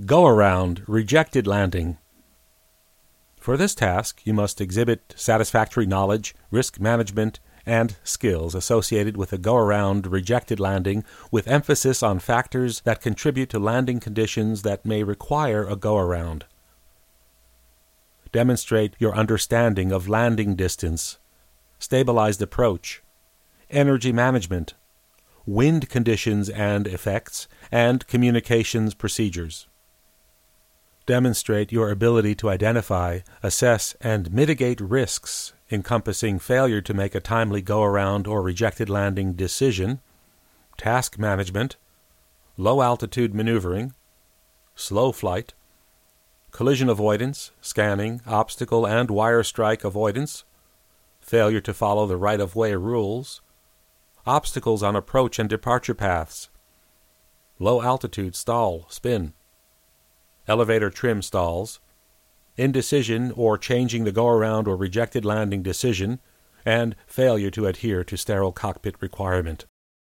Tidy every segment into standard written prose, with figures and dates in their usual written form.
Go-around rejected landing. For this task, you must exhibit satisfactory knowledge, risk management, and skills associated with a go-around rejected landing, with emphasis on factors that contribute to landing conditions that may require a go-around. Demonstrate your understanding of landing distance, stabilized approach, energy management, wind conditions and effects, and communications procedures. Demonstrate your ability to identify, assess, and mitigate risks encompassing failure to make a timely go-around or rejected landing decision, task management, low-altitude maneuvering, slow flight, collision avoidance, scanning, obstacle and wire strike avoidance, failure to follow the right-of-way rules, obstacles on approach and departure paths, low-altitude stall, spin, elevator trim stalls, indecision or changing the go-around or rejected landing decision, and failure to adhere to sterile cockpit requirement.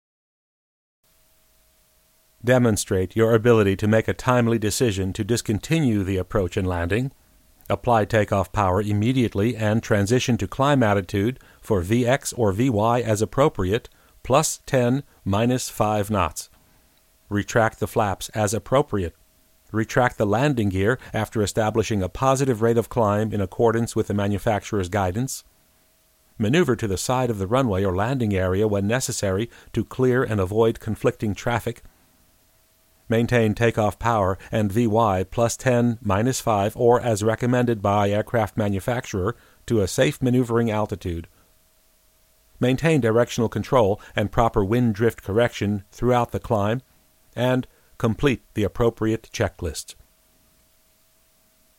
Demonstrate your ability to make a timely decision to discontinue the approach and landing, apply takeoff power immediately and transition to climb attitude for Vx or Vy as appropriate, plus 10, minus 5 knots. Retract the flaps as appropriate. Retract the landing gear after establishing a positive rate of climb in accordance with the manufacturer's guidance. Maneuver to the side of the runway or landing area when necessary to clear and avoid conflicting traffic. Maintain takeoff power and Vy plus 10, minus 5, or as recommended by aircraft manufacturer to a safe maneuvering altitude. Maintain directional control and proper wind drift correction throughout the climb, and complete the appropriate checklists.